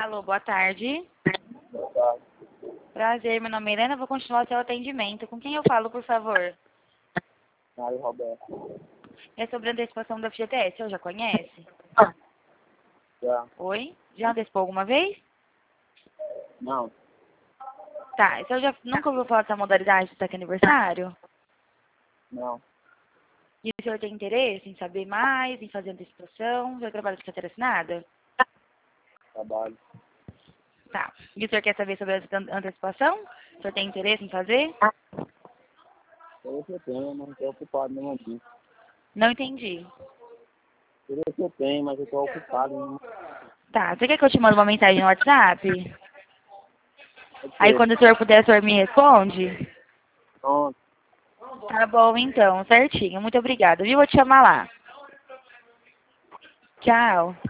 Alô, boa tarde. Boa tarde. Prazer, meu nome é Helena, vou continuar seu atendimento. Com quem eu falo, por favor? Mário Roberto. É sobre a antecipação da FGTS, o senhor já conhece? Já. Oi? Já antecipou alguma vez? Não. Tá, o senhor já nunca ouviu falar dessa modalidade do saque aniversário? Não. E o senhor tem interesse em saber mais, em fazer antecipação? O senhor trabalha de carteira assinada? Trabalho. Tá. E o senhor quer saber sobre essa antecipação? O senhor tem interesse em fazer? Eu tenho, mas estou ocupado no momento. Não entendi. Eu tenho, mas eu estou ocupado. Não. Tá, você quer que eu te mande uma mensagem no WhatsApp? Aí quando o senhor puder, o senhor me responde? Pronto. Tá bom, então, certinho. Muito obrigada, viu? Vou te chamar lá. Tchau.